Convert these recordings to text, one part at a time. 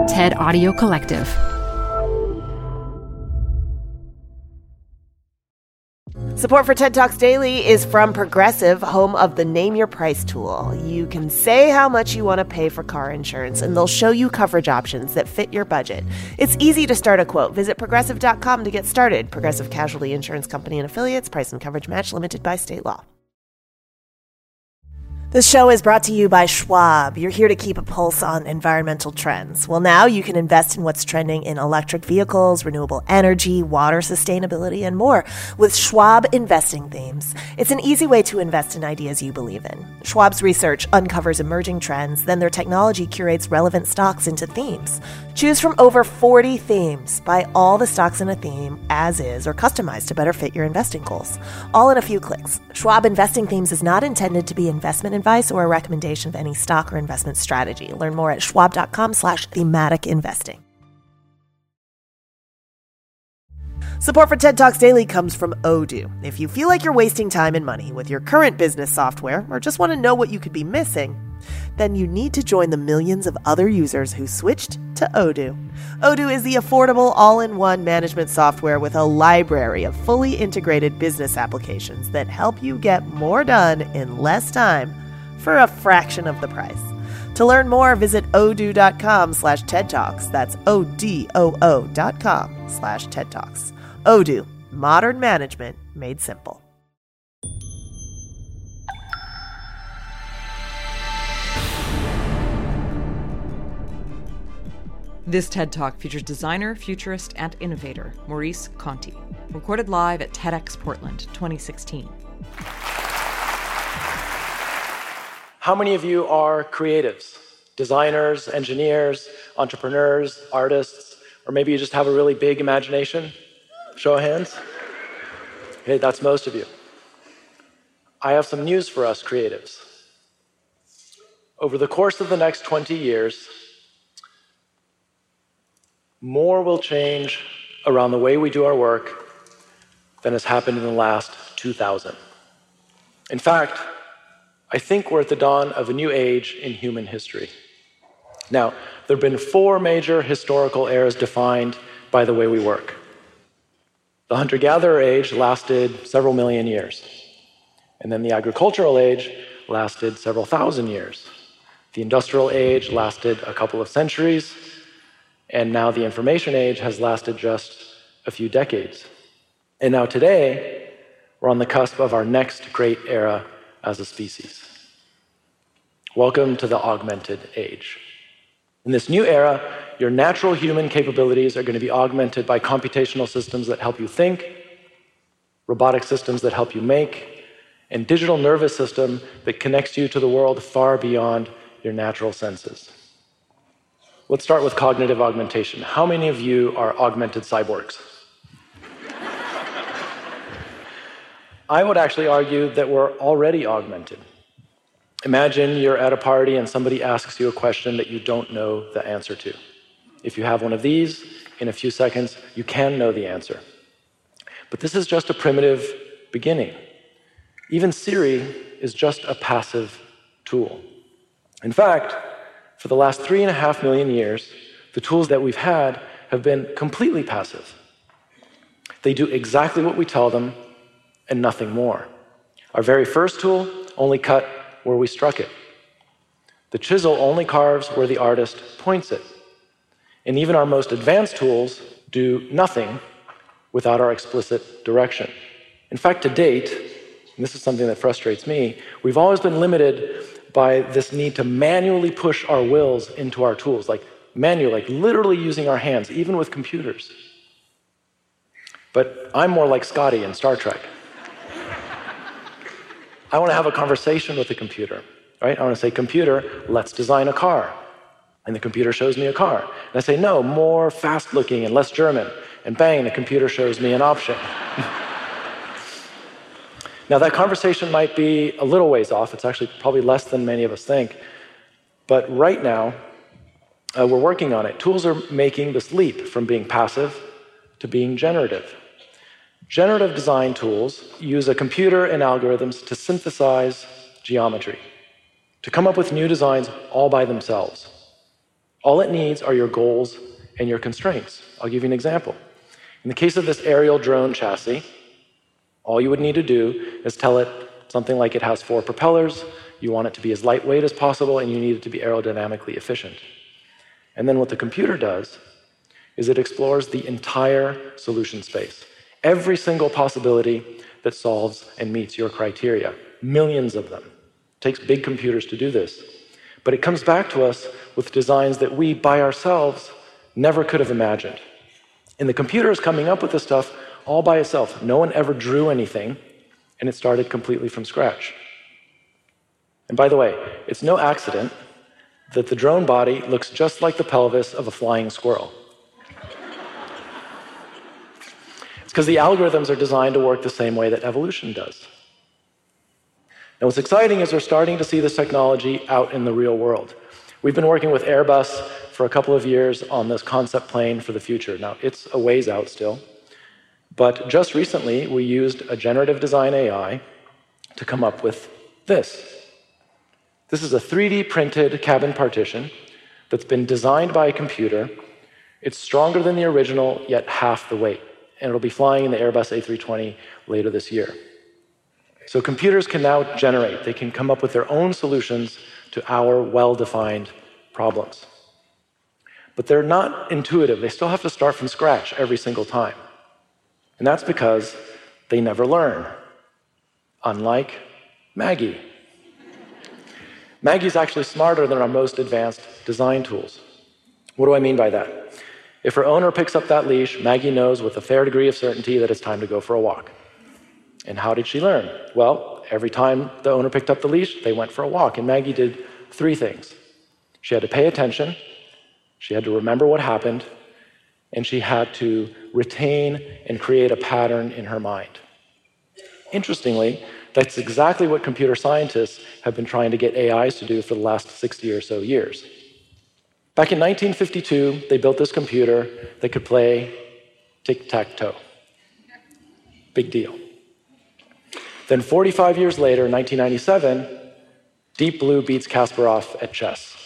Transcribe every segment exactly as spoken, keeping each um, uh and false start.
TED Audio Collective. Support for TED Talks Daily is from Progressive, home of the Name Your Price tool. You can say how much you want to pay for car insurance, and they'll show you coverage options that fit your budget. It's easy to start a quote. Visit progressive dot com to get started. Progressive Casualty Insurance Company and Affiliates. Price and coverage match limited by state law. This show is brought to you by Schwab. You're here to keep a pulse on environmental trends. Well, now you can invest in what's trending in electric vehicles, renewable energy, water sustainability, and more with Schwab Investing Themes. It's an easy way to invest in ideas you believe in. Schwab's research uncovers emerging trends, then their technology curates relevant stocks into themes. Choose from over forty themes. Buy all the stocks in a theme as is or customized to better fit your investing goals. All in a few clicks. Schwab Investing Themes is not intended to be investment advice or a recommendation of any stock or investment strategy. Learn more at schwab.com slash thematic investing. Support for TED Talks Daily comes from Odoo. If you feel like you're wasting time and money with your current business software or just want to know what you could be missing, then you need to join the millions of other users who switched to Odoo. Odoo is the affordable all-in-one management software with a library of fully integrated business applications that help you get more done in less time for a fraction of the price. To learn more, visit odoo.com slash TED Talks. That's O-D-O-O dot com slash TED Talks. Odoo, modern management made simple. This TED Talk features designer, futurist, and innovator Maurice Conti, recorded live at TEDx Portland twenty sixteen. How many of you are creatives? Designers, engineers, entrepreneurs, artists, or maybe you just have a really big imagination? Show of hands. Okay, that's most of you. I have some news for us creatives. Over the course of the next twenty years, more will change around the way we do our work than has happened in the last two thousand. In fact, I think we're at the dawn of a new age in human history. Now, there have been four major historical eras defined by the way we work. The hunter-gatherer age lasted several million years. And then the agricultural age lasted several thousand years. The industrial age lasted a couple of centuries. And now the information age has lasted just a few decades. And now today, we're on the cusp of our next great era as a species. Welcome to the augmented age. In this new era, your natural human capabilities are going to be augmented by computational systems that help you think, robotic systems that help you make, and digital nervous system that connects you to the world far beyond your natural senses. Let's start with cognitive augmentation. How many of you are augmented cyborgs? I would actually argue that we're already augmented. Imagine you're at a party and somebody asks you a question that you don't know the answer to. If you have one of these, in a few seconds, you can know the answer. But this is just a primitive beginning. Even Siri is just a passive tool. In fact, for the last three and a half million years, the tools that we've had have been completely passive. They do exactly what we tell them and nothing more. Our very first tool only cut where we struck it. The chisel only carves where the artist points it. And even our most advanced tools do nothing without our explicit direction. In fact, to date, and this is something that frustrates me, we've always been limited by this need to manually push our wills into our tools, like manually, like literally using our hands, even with computers. But I'm more like Scotty in Star Trek. I want to have a conversation with the computer, right? I want to say, computer, let's design a car. And the computer shows me a car. And I say, no, more fast-looking and less German. And bang, the computer shows me an option. Now, that conversation might be a little ways off. It's actually probably less than many of us think. But right now, uh, we're working on it. Tools are making this leap from being passive to being generative. Generative design tools use a computer and algorithms to synthesize geometry, to come up with new designs all by themselves. All it needs are your goals and your constraints. I'll give you an example. In the case of this aerial drone chassis, all you would need to do is tell it something like it has four propellers, you want it to be as lightweight as possible, and you need it to be aerodynamically efficient. And then what the computer does is it explores the entire solution space. Every single possibility that solves and meets your criteria. Millions of them. It takes big computers to do this. But it comes back to us with designs that we, by ourselves, never could have imagined. And the computer is coming up with this stuff all by itself. No one ever drew anything, and it started completely from scratch. And by the way, it's no accident that the drone body looks just like the pelvis of a flying squirrel. It's because the algorithms are designed to work the same way that evolution does. Now, what's exciting is we're starting to see this technology out in the real world. We've been working with Airbus for a couple of years on this concept plane for the future. Now, it's a ways out still, but just recently we used a generative design A I to come up with this. This is a three D printed cabin partition that's been designed by a computer. It's stronger than the original, yet half the weight, and it'll be flying in the Airbus A three twenty later this year. So computers can now generate, they can come up with their own solutions to our well-defined problems. But they're not intuitive. They still have to start from scratch every single time. And that's because they never learn, unlike Maggie. Maggie's actually smarter than our most advanced design tools. What do I mean by that? If her owner picks up that leash, Maggie knows with a fair degree of certainty that it's time to go for a walk. And how did she learn? Well, every time the owner picked up the leash, they went for a walk. And Maggie did three things. She had to pay attention, she had to remember what happened, and she had to retain and create a pattern in her mind. Interestingly, that's exactly what computer scientists have been trying to get A Is to do for the last sixty or so years. Back in nineteen fifty-two, they built this computer that could play tic-tac-toe. Big deal. Then forty-five years later, in nineteen ninety-seven, Deep Blue beats Kasparov at chess.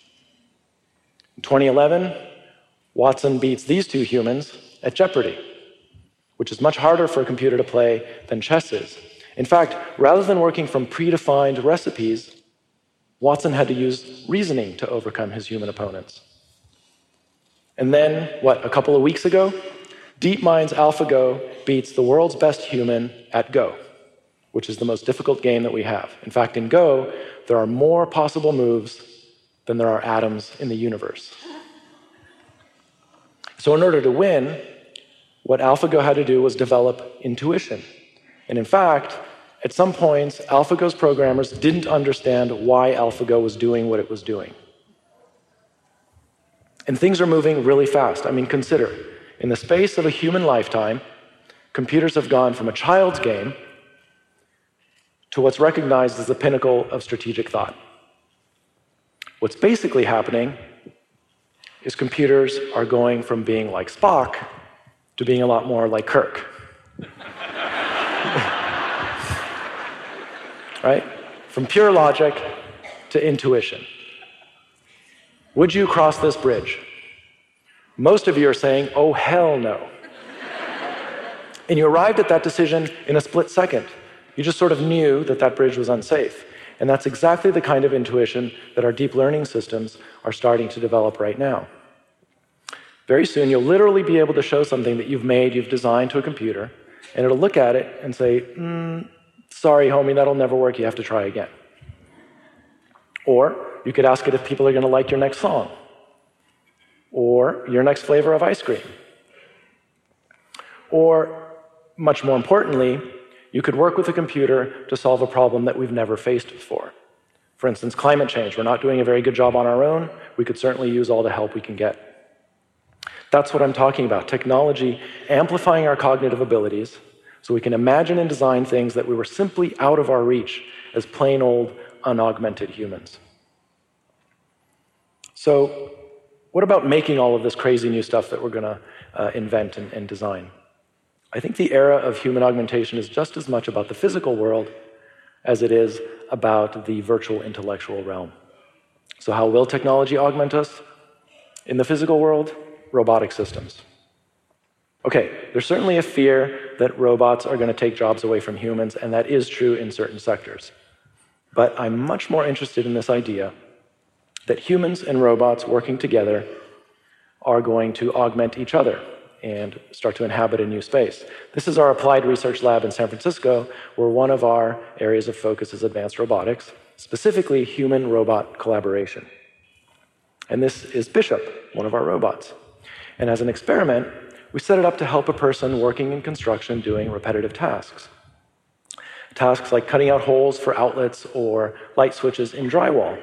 In twenty eleven, Watson beats these two humans at Jeopardy, which is much harder for a computer to play than chess is. In fact, rather than working from predefined recipes, Watson had to use reasoning to overcome his human opponents. And then, what, a couple of weeks ago, DeepMind's AlphaGo beats the world's best human at Go, which is the most difficult game that we have. In fact, in Go, there are more possible moves than there are atoms in the universe. So in order to win, what AlphaGo had to do was develop intuition. And in fact, at some points, AlphaGo's programmers didn't understand why AlphaGo was doing what it was doing. And things are moving really fast. I mean, consider, in the space of a human lifetime, computers have gone from a child's game to what's recognized as the pinnacle of strategic thought. What's basically happening is computers are going from being like Spock to being a lot more like Kirk. Right? From pure logic to intuition. Would you cross this bridge? Most of you are saying, oh, hell no. And you arrived at that decision in a split second. You just sort of knew that that bridge was unsafe. And that's exactly the kind of intuition that our deep learning systems are starting to develop right now. Very soon, you'll literally be able to show something that you've made, you've designed to a computer, and it'll look at it and say, mm, sorry, homie, that'll never work, you have to try again. Or you could ask it if people are going to like your next song, or your next flavor of ice cream. Or, much more importantly, you could work with a computer to solve a problem that we've never faced before. For instance, climate change. We're not doing a very good job on our own. We could certainly use all the help we can get. That's what I'm talking about, technology amplifying our cognitive abilities so we can imagine and design things that we were simply out of our reach as plain old, unaugmented humans. So, what about making all of this crazy new stuff that we're going to uh, invent and, and design? I think the era of human augmentation is just as much about the physical world as it is about the virtual intellectual realm. So how will technology augment us? In the physical world, robotic systems. Okay, there's certainly a fear that robots are going to take jobs away from humans, and that is true in certain sectors. But I'm much more interested in this idea that humans and robots working together are going to augment each other and start to inhabit a new space. This is our applied research lab in San Francisco, where one of our areas of focus is advanced robotics, specifically human-robot collaboration. And this is Bishop, one of our robots. And as an experiment, we set it up to help a person working in construction doing repetitive tasks. Tasks like cutting out holes for outlets or light switches in drywall.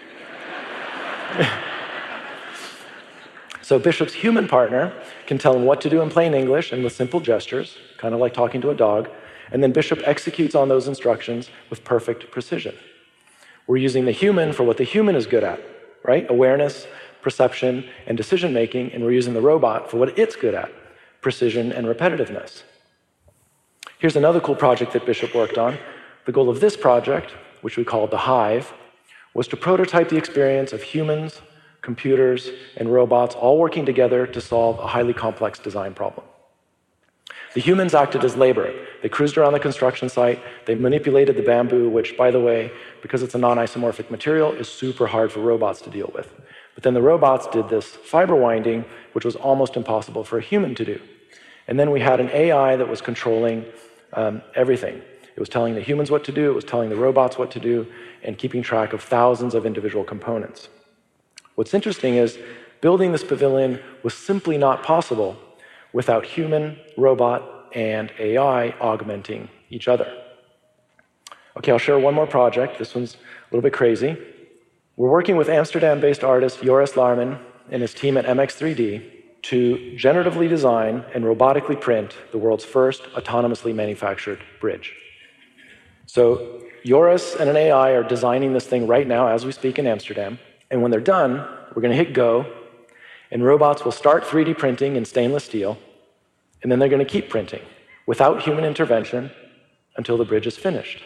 So Bishop's human partner can tell him what to do in plain English and with simple gestures, kind of like talking to a dog, and then Bishop executes on those instructions with perfect precision. We're using the human for what the human is good at, right? Awareness, perception, and decision-making, and we're using the robot for what it's good at, precision and repetitiveness. Here's another cool project that Bishop worked on. The goal of this project, which we called the Hive, was to prototype the experience of humans, computers, and robots all working together to solve a highly complex design problem. The humans acted as labor. They cruised around the construction site, they manipulated the bamboo, which, by the way, because it's a non-isomorphic material, is super hard for robots to deal with. But then the robots did this fiber winding, which was almost impossible for a human to do. And then we had an A I that was controlling um, everything. It was telling the humans what to do, it was telling the robots what to do, and keeping track of thousands of individual components. What's interesting is building this pavilion was simply not possible without human, robot, and A I augmenting each other. Okay, I'll share one more project. This one's a little bit crazy. We're working with Amsterdam-based artist Joris Laarman and his team at M X three D to generatively design and robotically print the world's first autonomously manufactured bridge. So Joris and an A I are designing this thing right now as we speak in Amsterdam. And when they're done, we're going to hit go, and robots will start three D printing in stainless steel, and then they're going to keep printing without human intervention until the bridge is finished.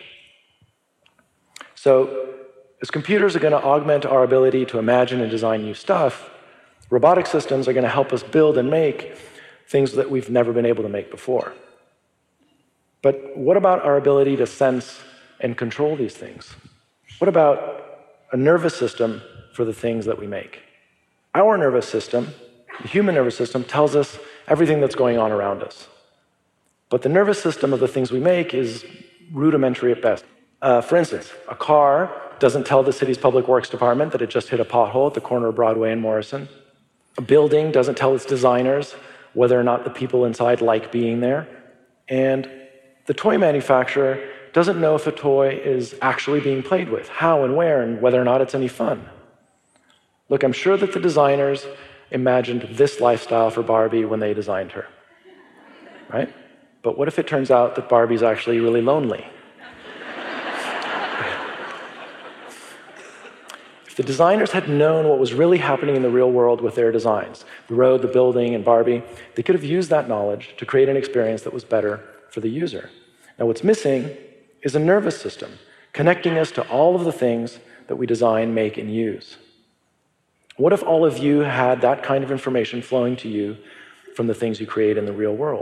So as computers are going to augment our ability to imagine and design new stuff, robotic systems are going to help us build and make things that we've never been able to make before. But what about our ability to sense and control these things? What about a nervous system for the things that we make? Our nervous system, the human nervous system, tells us everything that's going on around us. But the nervous system of the things we make is rudimentary at best. Uh, for instance, a car doesn't tell the city's public works department that it just hit a pothole at the corner of Broadway and Morrison. A building doesn't tell its designers whether or not the people inside like being there. And the toy manufacturer doesn't know if a toy is actually being played with, how and where, and whether or not it's any fun. Look, I'm sure that the designers imagined this lifestyle for Barbie when they designed her, right? But what if it turns out that Barbie's actually really lonely? If the designers had known what was really happening in the real world with their designs, the road, the building, and Barbie, they could have used that knowledge to create an experience that was better for the user. Now, what's missing is a nervous system connecting us to all of the things that we design, make, and use. What if all of you had that kind of information flowing to you from the things you create in the real world?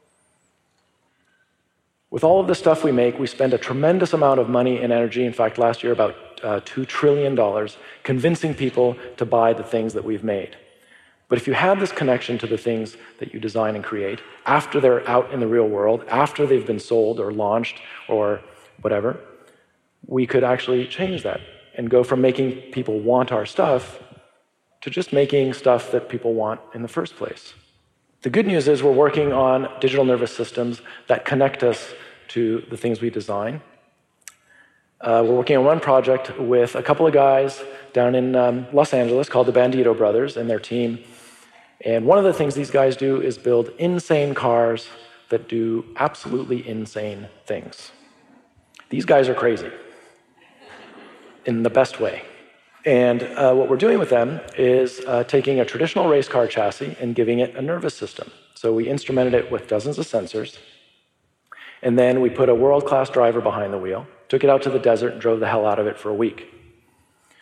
With all of the stuff we make, we spend a tremendous amount of money and energy, in fact, last year about uh, two trillion dollars, convincing people to buy the things that we've made. But if you had this connection to the things that you design and create, after they're out in the real world, after they've been sold or launched or whatever, we could actually change that and go from making people want our stuff to just making stuff that people want in the first place. The good news is we're working on digital nervous systems that connect us to the things we design. Uh, we're working on one project with a couple of guys down in um, Los Angeles called the Bandito Brothers and their team. And one of the things these guys do is build insane cars that do absolutely insane things. These guys are crazy, in the best way. And uh, what we're doing with them is uh, taking a traditional race car chassis and giving it a nervous system. So we instrumented it with dozens of sensors, and then we put a world-class driver behind the wheel, took it out to the desert, and drove the hell out of it for a week.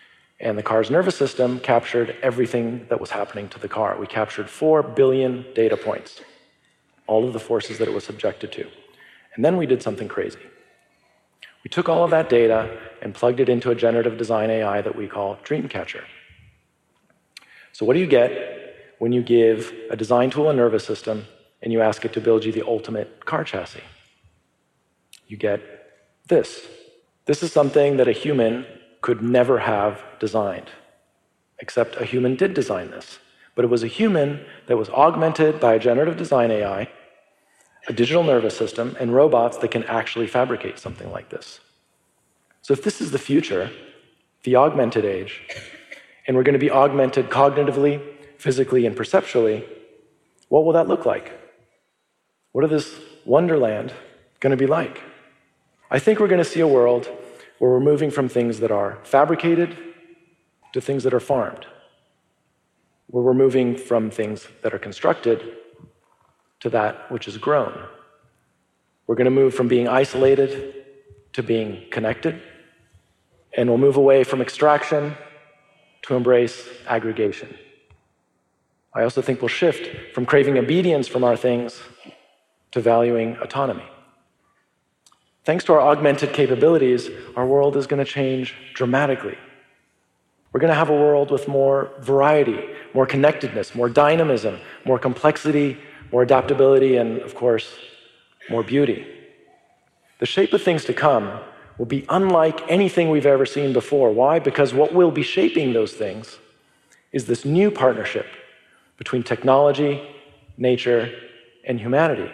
And the car's nervous system captured everything that was happening to the car. We captured four billion data points, all of the forces that it was subjected to. And then we did something crazy. We took all of that data and plugged it into a generative design A I that we call Dreamcatcher. So what do you get when you give a design tool a nervous system and you ask it to build you the ultimate car chassis? You get this. This is something that a human could never have designed, except a human did design this. But it was a human that was augmented by a generative design A I, a digital nervous system, and robots that can actually fabricate something like this. So if this is the future, the augmented age, and we're going to be augmented cognitively, physically, and perceptually, what will that look like? What is this wonderland going to be like? I think we're going to see a world where we're moving from things that are fabricated to things that are farmed, where we're moving from things that are constructed to that which is grown. We're going to move from being isolated to being connected, and we'll move away from extraction to embrace aggregation. I also think we'll shift from craving obedience from our things to valuing autonomy. Thanks to our augmented capabilities, our world is going to change dramatically. We're going to have a world with more variety, more connectedness, more dynamism, more complexity, more adaptability, and of course, more beauty. The shape of things to come will be unlike anything we've ever seen before. Why? Because what will be shaping those things is this new partnership between technology, nature, and humanity.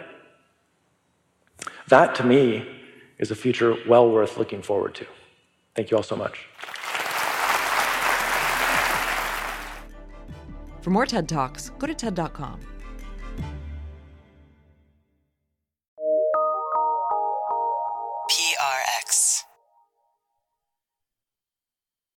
That, to me, is a future well worth looking forward to. Thank you all so much. For more TED Talks, go to TED dot com. P R X.